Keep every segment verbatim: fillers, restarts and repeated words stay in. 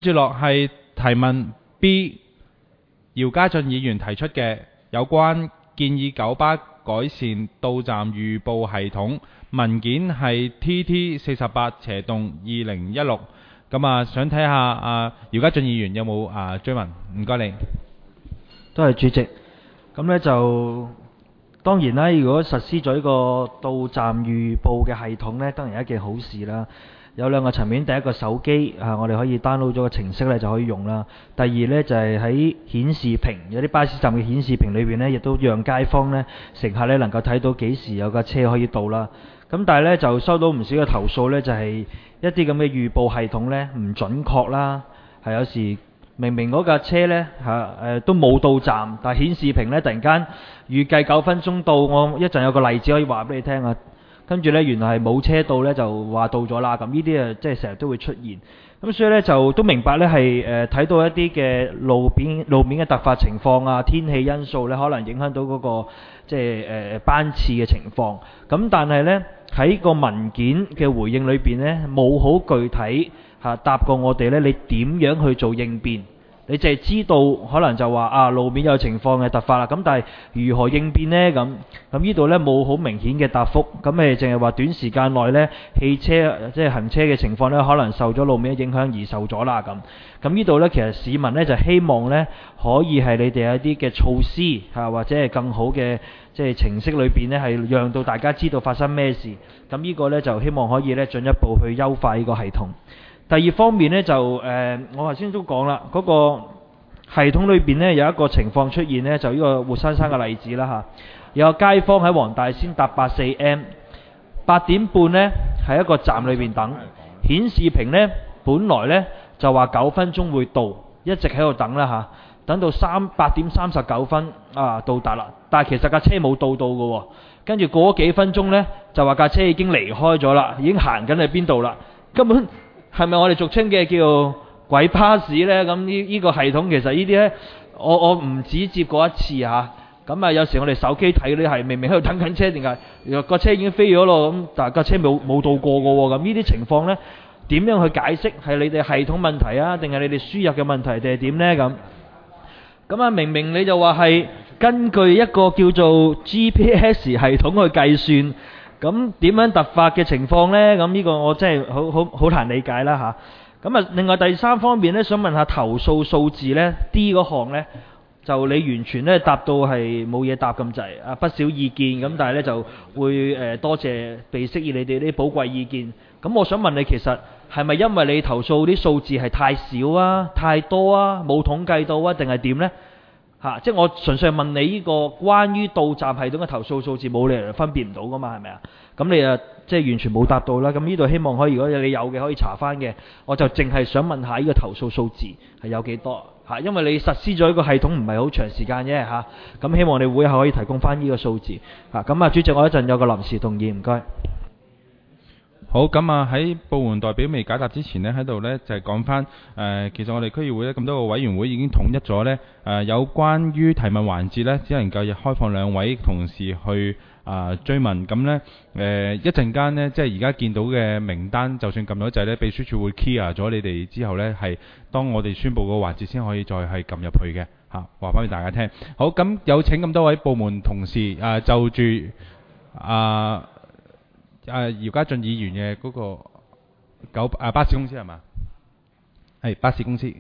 接落係提問 B， 姚家俊議員提出嘅有關建議九巴改善到站預報系統，文件係 T T 四十八斜洞二零一六。咁啊，想睇下啊姚家俊議員有冇啊追問？唔該你。 多謝主席。咁呢就當然啦，如果實施咗呢個到站預報嘅系統呢，當然係一件好事啦。有兩個層面，第一個手機啊，我哋可以 download 咗個程式咧就可以用啦。第二呢，就係喺顯示屏，有啲巴士站嘅顯示屏裏邊呢，亦都讓街坊呢、乘客呢能夠睇到幾時有架車可以到啦。咁但係呢，就收到唔少嘅投訴呢，就係一啲咁嘅預報系統呢唔準確啦，係有時明明嗰架車呢，嚇誒都冇到站，但係顯示屏呢突然間預計九分鐘到。我一陣有個例子可以話俾你聽啊。跟住呢，原來係冇車到呢，就話到咗啦。咁呢啲啊，即係成日都會出現。咁所以呢，就都明白呢係誒睇到一啲嘅路邊路面嘅突發情況啊，天氣因素呢，可能影響到嗰個即係誒班次嘅情況。咁但係呢，喺個文件嘅回應裏邊呢，冇好具體嚇答過我哋呢，你點樣去做應變？你淨係知道可能就話啊路面有情況嘅突發啦，咁但係如何應變呢？咁咁呢度呢冇好明顯嘅答覆，咁誒淨係話短時間內呢，汽車即係行車嘅情況呢，可能受咗路面嘅影響而受咗啦咁。咁呢度呢，其實市民呢就希望呢可以係你哋一啲嘅措施嚇，或者係更好嘅即係程式裏邊呢，係讓到大家知道發生咩事。咁呢個呢，就希望可以呢進一步去優化呢個系統。第二方面呢，就誒、呃，我頭先都講啦，嗰、那個系統裏邊呢，有一個情況出現呢，就呢個活生生嘅例子啦嚇。有個街坊喺黃大仙搭八四 M， 八點半呢喺一個站裏邊等，顯示屏呢本來呢就話九分鐘會到，一直喺度等啦嚇，等到三八點三十九分啊到達啦，但係其實架車冇到到嘅喎，跟住過咗幾分鐘呢，就話架車已經離開咗啦，已經行緊去邊度啦，根本。係咪我哋俗稱嘅叫鬼巴士呢？咁呢呢個系統其實呢啲呢，我我唔止接過一次嚇。咁啊，有時我哋手機睇呢係明明喺度等緊車，定係個車已經飛咗咯？咁但係架車冇冇到過嘅喎。咁呢啲情況呢，點樣去解釋？係你哋系統問題啊，定係你哋輸入嘅問題，定係點呢？咁咁啊，明明你就話係根據一個叫做 G P S 系統去計算。咁點樣突發嘅情況呢？咁呢個我真係好好好難理解啦嚇。咁啊，另外第三方面呢，想問下投訴數字呢 D 嗰項呢，就你完全呢答到係冇嘢答咁滯啊，不少意見咁，但係呢就會誒多謝被釋義你哋啲寶貴意見。咁我想問你，其實係咪因為你投訴啲數字係太少啊、太多啊、冇統計到啊，定係點呢？嚇、啊！即係我純粹係問你呢個關於到站系統嘅投訴數字，冇理由分別唔到噶嘛，係咪啊？咁你啊，即係完全冇答到啦。咁呢度希望可以，如果你有嘅可以查翻嘅，我就淨係想問下呢個投訴數字係有幾多嚇、啊？因為你實施咗呢個系統唔係好長時間啫嚇。咁、啊、希望你會後可以提供翻呢個數字嚇。咁啊，主席，我一陣有個臨時動議，唔該。 好，咁啊喺部門代表未解答之前呢，喺度呢就係講翻誒，其實我哋區議會呢咁多個委員會已經統一咗呢誒，有關於提問環節呢，只能夠開放兩位同事去啊、呃、追問。咁呢，誒、呃、一陣間呢，即係而家見到嘅名單，就算撳咗掣呢，秘書處會 clear 咗你哋之後呢，係當我哋宣佈個環節先可以再係撳入去嘅嚇，話翻俾大家聽。好，咁有請咁多位部門同事啊、呃，就住啊。呃啊，姚家俊議員嘅嗰個九啊巴士公司係嘛？係巴士公司。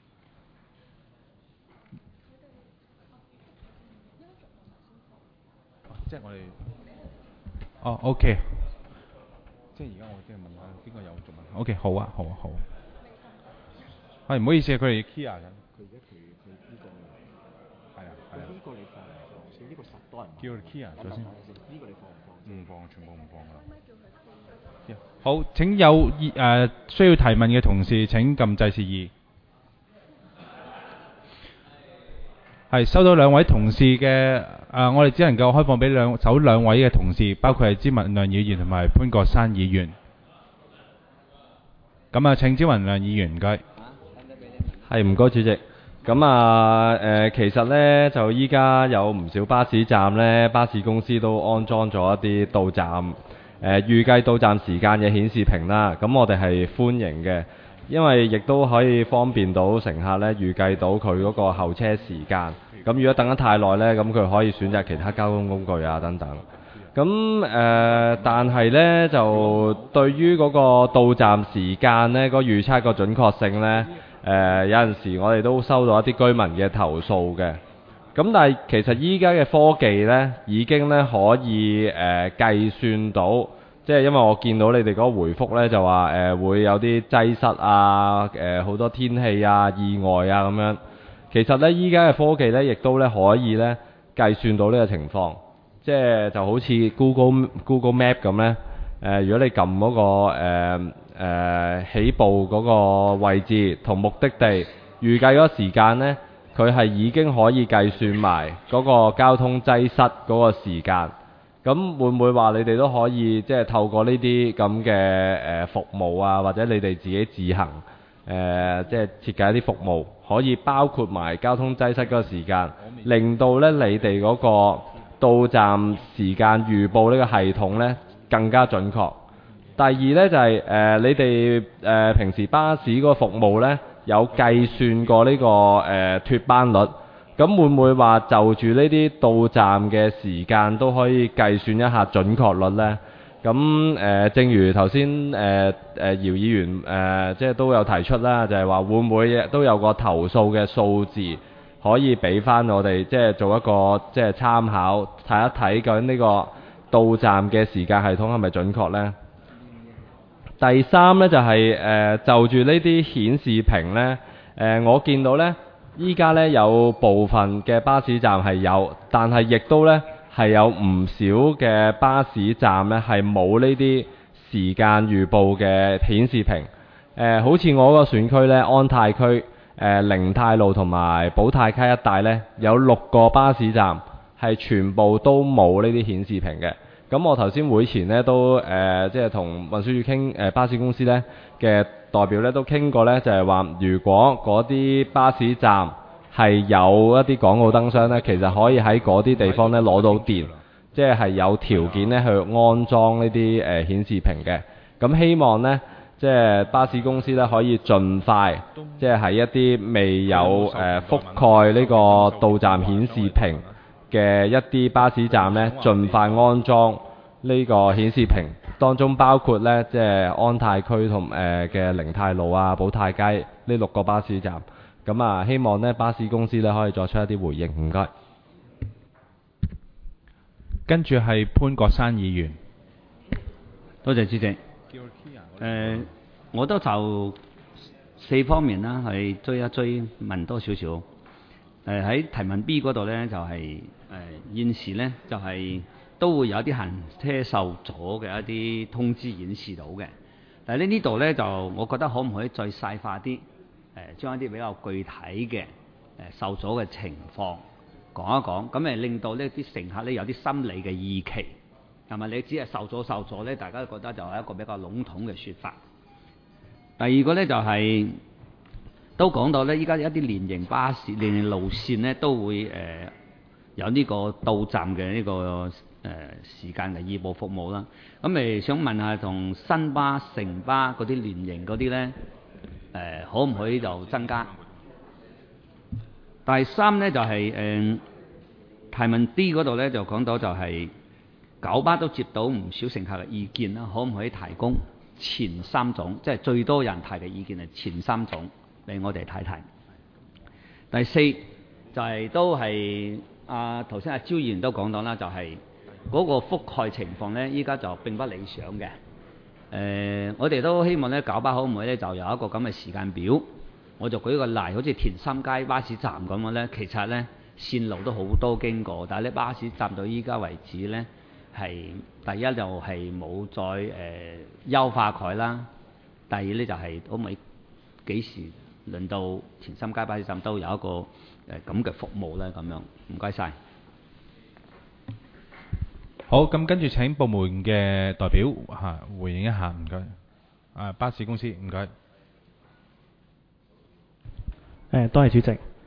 即係我哋。哦 ，OK。即係而家我即係問下邊個有做問 ？OK，好啊，好啊，好啊。係唔好意思啊，佢哋 clear 緊。佢而家佢佢呢個係啊係啊。呢個你放唔放？呢個十多人。叫佢 clear 咗先。呢個你放唔放？唔放，全部唔放㗎。好，請有誒、呃、需要提問嘅同事請撳掣示意。係收到兩位同事嘅誒、呃，我哋只能夠開放俾兩首兩位嘅同事，包括係詹文亮議員同埋潘國山議員。咁啊，請詹文亮議員唔該。 係唔該主席。咁啊誒、呃，其實呢，就依家有唔少巴士站呢，巴士公司都安裝咗一啲到站。誒、呃、預計到站時間嘅顯示屏啦，咁我哋係歡迎嘅。 因為亦都可以方便到乘客呢預計到佢嗰個候車時間。咁如果等得太耐呢，咁佢可以選擇其他交通工具啊等等。咁誒、呃，但係呢，就對於嗰個到站時間呢，個預測個準確性呢，誒、呃、有陣時我哋都收到一啲居民嘅投訴嘅。咁但係其實依家嘅科技呢，已經呢可以誒、呃、計算到，即係因為我見到你哋嗰個回覆呢，就話誒、呃、會有啲擠塞啊，誒、呃、好多天氣啊、意外啊咁樣。其實呢，依家嘅科技呢，亦都呢可以呢計算到呢個情況。即係就好似 Google Google Map 咁呢，誒、呃、如果你撳嗰、那個誒、呃呃、起步嗰個位置同目的地預計嗰個時間呢，佢係已經可以計算埋嗰個交通擠塞嗰個時間。咁會唔會話你哋都可以即係透過呢啲咁嘅誒服務啊，或者你哋自己自行誒、呃、即係設計一啲服務，可以包括埋交通擠塞嗰個時間，令到呢你哋嗰、那個到站時間預報呢個系統呢更加準確。第二呢，就係、是、誒、呃、你哋誒、呃、平時巴士嗰個服務呢，有計算過呢、這個誒、呃、脫班率，咁會唔會話就住呢啲到站嘅時間都可以計算一下準確率呢？咁誒、呃、正如頭先誒誒姚議員誒、呃、即係都有提出啦，就係、是、話會唔會都有個投訴嘅數字？可以俾翻我哋即係做一個即係參考，睇一睇究竟呢個到站嘅時間系統係咪準確呢？第三呢，就係、是、誒、呃、就住呢啲顯示屏呢，誒、呃、我見到呢，依家呢有部分嘅巴士站係有，但係亦都呢係有唔少嘅巴士站呢係冇呢啲時間預報嘅顯示屏。誒、呃、好似我個選區呢，安泰區。誒寧泰路同埋寶泰街一帶呢，有六個巴士站係全部都冇呢啲顯示屏嘅。咁我頭先會前呢，都誒、呃、即係同運輸署傾誒巴士公司呢嘅代表呢都傾過呢，就係、是、話如果嗰啲巴士站係有一啲廣告燈箱呢，其實可以喺嗰啲地方呢攞到電，即係係有條件呢去安裝呢啲誒顯示屏嘅。咁希望呢。即係巴士公司咧，可以盡快，即係喺一啲未有誒、呃、覆蓋呢個到站顯示屏嘅一啲巴士站呢，盡快安裝呢個顯示屏。當中包括呢，即係安泰區同誒嘅寧泰路啊、寶泰街呢六個巴士站。咁啊，希望呢巴士公司咧可以作出一啲回應。唔該。 跟住係潘國山議員。 多謝主席。誒、呃，我都就四方面啦，係追一追問多少少。誒、呃、喺提問 B 嗰度呢，就係、是、誒、呃、現時呢，就係、是、都會有啲行車受阻嘅一啲通知顯示到嘅。但係呢呢度呢，就我覺得可唔可以再細化啲？誒、呃，將一啲比較具體嘅誒、呃、受阻嘅情況講一講，咁誒令到呢啲乘客呢有啲心理嘅預期。係咪？你只係受阻受阻咧？大家都覺得就係一個比較籠統嘅説法。第二個咧就係、是、都講到咧，依家一啲連營巴士、連營路線咧都會誒、呃、有呢個到站嘅呢、這個誒、呃、時間嘅預報服務啦。咁誒想問下同新巴、城巴嗰啲連營嗰啲咧誒，可唔可以就增加？第三咧就係、是、誒、呃、提問 D 嗰度咧就講到就係、是。九巴都接到唔少乘客嘅意見啦，可唔可以提供前三種，即係最多人提嘅意見係前三種俾我哋睇睇？第四就係、是、都係啊頭先阿招議員都講到啦，就係、是、嗰個覆蓋情況呢，依家就並不理想嘅。誒、呃，我哋都希望呢九巴可唔可以咧就有一個咁嘅時間表？我就舉個例，好似田心街巴士站咁樣呢，其實呢線路都好多經過，但係呢巴士站到依家為止呢。係第一就係冇再誒、呃、優化佢啦，第二呢，就係可唔可以幾時輪到田心街巴士站都有一個誒咁嘅服務呢？咁樣唔該晒。 好，咁跟住請部門嘅代表嚇、啊、回應一下，唔該。啊，巴士公司唔該。 誒，多謝主席。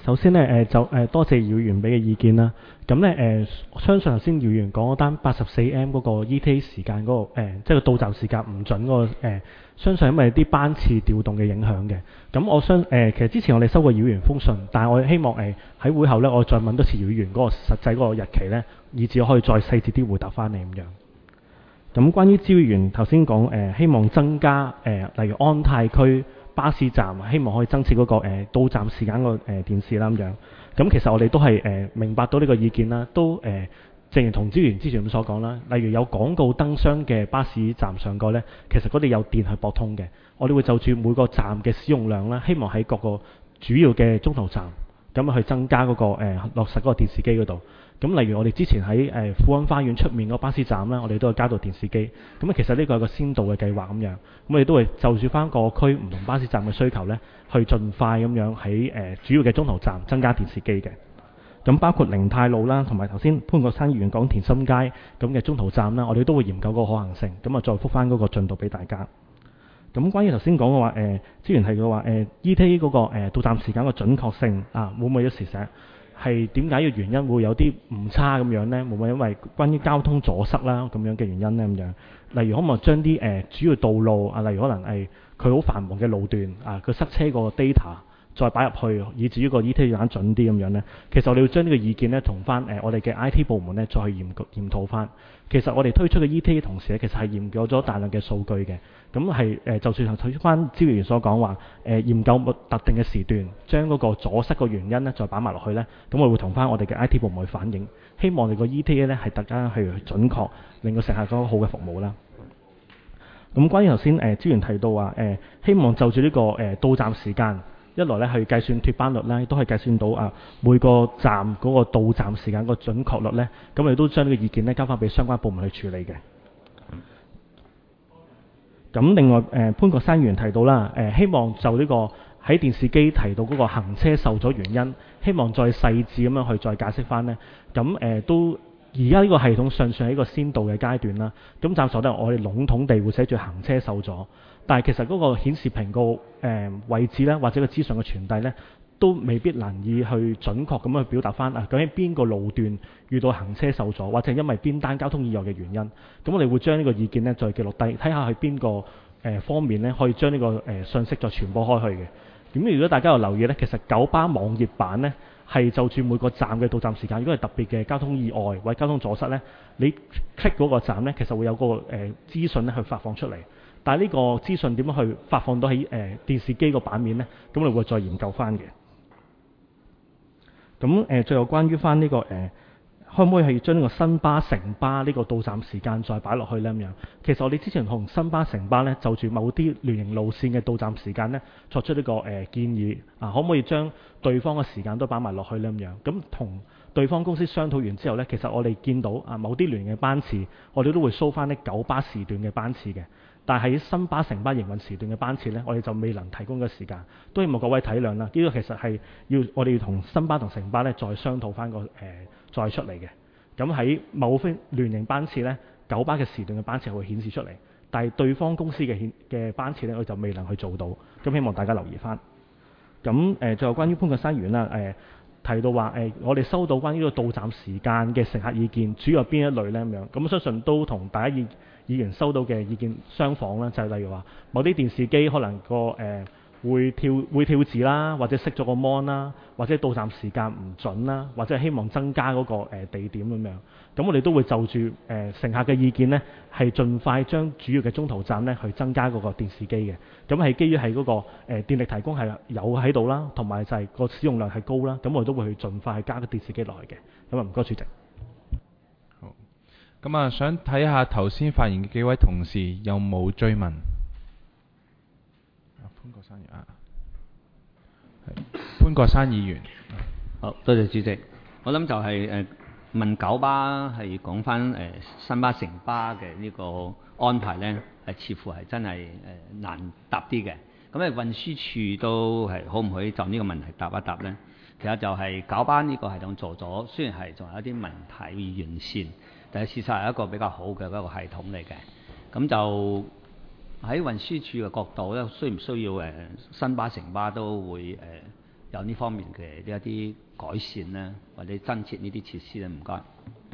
首先咧誒、呃、就誒、呃、多謝姚議員俾嘅意見啦。咁咧誒，相信頭先姚議員講嗰單八十四 M 嗰個 E T A 時間嗰、那個、呃、即係個到站時間唔準嗰、那個、呃、相信因為啲班次調動嘅影響嘅。咁我相誒、呃、其實之前我哋收過姚議員封信，但係我希望誒喺、呃、會後咧，我再問多次姚議員嗰個實際嗰個日期咧，以至我可以再細節啲回答翻你咁樣。咁關於招議員頭先講誒，希望增加誒、呃，例如安泰區巴士站，希望可以增設嗰、那個、呃、到站時間個誒、呃、電視啦咁樣。咁其實我哋都係誒、呃、明白到呢個意見啦，都誒、呃、正如同招議員之前咁所講啦。例如有廣告燈箱嘅巴士站上蓋呢，其實嗰啲有電係駁通嘅。我哋會就住每個站嘅使用量啦，希望喺各個主要嘅中途站咁去增加嗰、那個、呃、落實嗰個電視機嗰度。咁例如我哋之前喺誒富安花園出面個巴士站啦，我哋都有加到電視機。咁啊，其實呢個係個先導嘅計劃咁樣。咁我哋都會就住翻個區唔同巴士站嘅需求呢，去盡快咁樣喺誒、呃、主要嘅中途站增加電視機嘅。咁包括寧泰路啦，同埋頭先潘國山議員講田心街咁嘅中途站啦，我哋都會研究個可行性。咁啊，再覆翻嗰個進度俾大家。咁關於頭先講嘅話，誒、呃、資源係嘅話，誒 E T A 嗰個、呃、到站時間嘅準確性啊，會唔會一時寫？係點解嘅原因會有啲誤差咁樣呢？會唔會因為關於交通阻塞啦咁樣嘅原因呢？咁樣，例如可唔可以將啲誒主要道路啊，例如可能係佢好繁忙嘅路段啊，佢塞車個 data 再擺入去，以至於個 E T A 揀準啲咁樣呢？其實我哋要將呢個意見呢，同翻誒我哋嘅 I T 部門呢，再去驗驗討翻。其實我哋推出嘅 E T A 同時咧，其實係研究咗大量嘅數據嘅。咁係誒，就算係推出翻招議員所講話誒，研究特定嘅時段，將嗰個阻塞個原因咧，再擺埋落去咧，咁我會同翻我哋嘅 I T 部門去反映，希望我哋個 E T A 咧係大家去準確，令到乘客有個好嘅服務啦。咁關於頭先誒資源提到話誒、呃，希望就住呢、這個誒、呃、到站時間，一來咧去計算脫班率咧，都可以計算到啊每個站嗰個到站時間個準確率咧，咁我哋都將呢個意見咧交翻俾相關部門去處理嘅。咁另外誒、呃、潘國山議員提到啦，誒、呃、希望就呢、這個喺電視機提到嗰個行車受阻原因，希望再細緻咁樣去再解釋翻呢。咁誒、呃、都而家呢個系統尚算係一個先導嘅階段啦。咁暫時咧，我哋籠統地會寫住行車受阻，但係其實嗰個顯示屏個誒位置咧，或者個資訊嘅傳遞咧，都未必難以去準確咁樣去表達翻啊，究竟邊個路段遇到行車受阻，或者係因為邊單交通意外嘅原因。咁我哋會將呢個意見咧再記錄低，睇下係邊個誒、呃、方面咧可以將呢、這個誒、呃、信息再傳播開去嘅。咁如果大家有留意咧，其實九巴網頁版咧係就住每個站嘅到站時間，如果係特別嘅交通意外或者交通阻塞咧，你 click 嗰個站咧，其實會有個誒、呃、資訊咧去發放出嚟。但係呢個資訊點樣去發放到喺誒、呃、電視機個版面咧？咁我哋會再研究翻嘅。咁誒、呃，最後關於翻、這、呢個誒、呃，可唔可以係將呢個新巴城巴呢個到站時間再擺落去呢？咁樣，其實我哋之前同新巴城巴呢，就住某啲聯營路線嘅到站時間呢，作出呢、這個誒、呃、建議啊，可唔可以將對方嘅時間都擺埋落去呢？咁樣，咁同對方公司商討完之後呢，其實我哋見到啊，某啲聯營嘅班次，我哋都會 show 翻呢九巴時段嘅班次嘅。但係喺新巴城巴營運時段嘅班次呢，我哋就未能提供嘅時間，都希望各位體諒啦。呢、這個其實係要我哋要同新巴同城巴呢再商討翻個誒、呃、再出嚟嘅。咁喺某非聯營班次呢，九巴嘅時段嘅班次會顯示出嚟，但係對方公司嘅顯嘅班次呢，我就未能去做到。咁希望大家留意翻。咁誒、呃，最後關於潘國山議員啦，誒、呃、提到話誒、呃，我哋收到關於個到站時間嘅乘客意見，主要係邊一類呢？咁樣，咁相信都同大家意議員收到嘅意見相仿啦，就係、是、例如話某啲電視機可能個誒、呃、會跳會跳字啦，或者熄咗個 mon 啦，或者到站時間唔準啦，或者係希望增加嗰、那個、呃、地點咁樣。咁我哋都會就住誒、呃、乘客嘅意見呢，係盡快將主要嘅中途站呢去增加嗰個電視機嘅。咁係基於係嗰、那個誒、呃、電力提供係有喺度啦，同埋就係個使用量係高啦。咁我哋都會去盡快去加個電視機落去嘅。咁啊，唔該主席。 咁啊，想睇下頭先發言嘅幾位同事有冇追問？潘國山議員啊，係潘國山議員。 好多謝主席。我諗就係、是、誒、呃、問九巴係講翻誒新巴城巴嘅呢個安排咧，係似乎係真係誒、呃、難答啲嘅。咁誒運輸處都係可唔可以就呢個問題答一答咧？其實就係九巴呢個系統做咗，雖然係仲有一啲問題要完善。但係事實係一個比較好嘅一個系統嚟嘅，咁就喺運輸署嘅角度咧，需唔需要誒新巴城巴都會誒有呢方面嘅一啲改善咧，或者增設呢啲設施咧？唔該。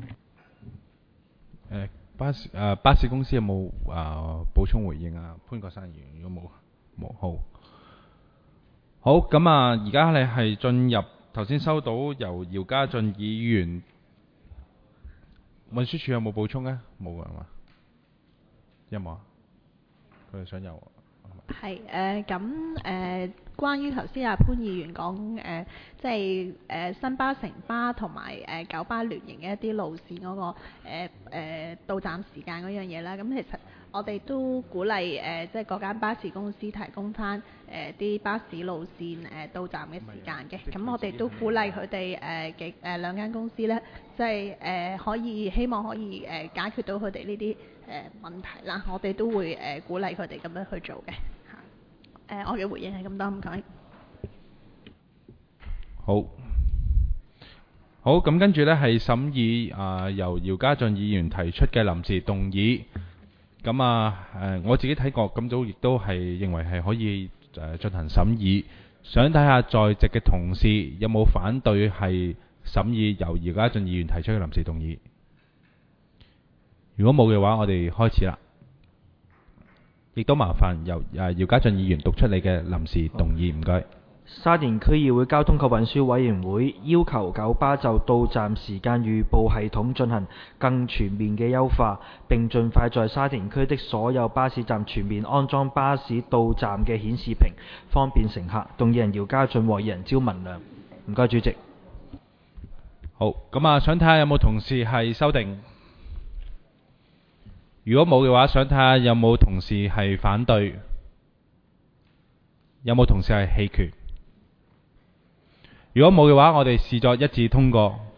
誒巴士誒巴士公司有冇誒補充回應啊？潘國山議員，如果冇冇好。好，咁啊，而家你係進入頭先收到由姚家俊議員，運輸署有冇補充咧？冇㗎係嘛？有冇啊？佢哋想有。 係誒咁誒，關於頭先阿潘議員講誒、呃，即係誒、呃、新巴、城巴同埋誒九巴聯營嘅一啲路線嗰、那個誒、呃呃、到站時間嗰樣嘢啦。咁其實我哋都鼓勵誒、呃，即係嗰間巴士公司提供翻誒啲巴士路線誒、呃、到站嘅時間嘅。咁我哋都鼓勵佢哋誒嘅誒兩間公司咧，即係誒、呃、可以希望可以誒、呃、解決到佢哋呢啲誒問題啦。我哋都會誒、呃、鼓勵佢哋咁樣去做嘅。誒、呃，我嘅回應係咁多，唔該。 好，好，咁跟住呢係審議啊、呃、由姚家俊議員提出嘅臨時動議。咁啊誒、呃，我自己睇過，咁都亦都係認為係可以誒、呃、進行審議。想睇下在席嘅同事有冇反對係審議由姚家俊議員提出嘅臨時動議。如果冇嘅話，我哋開始啦。亦都麻煩由誒姚家俊議員讀出你嘅臨時動議，唔該。 沙田區議會交通及運輸委員會要求九巴就到站時間預報系統進行更全面嘅優化，並盡快在沙田區的所有巴士站全面安裝巴士到站嘅顯示屏，方便乘客。動議人姚家俊和議人招文亮。唔該，主席。 好，咁啊，想睇下有冇同事係修訂。如果冇嘅話，想睇下有冇同事係反對，有冇同事係棄權。如果冇嘅話，我哋視作一致通過。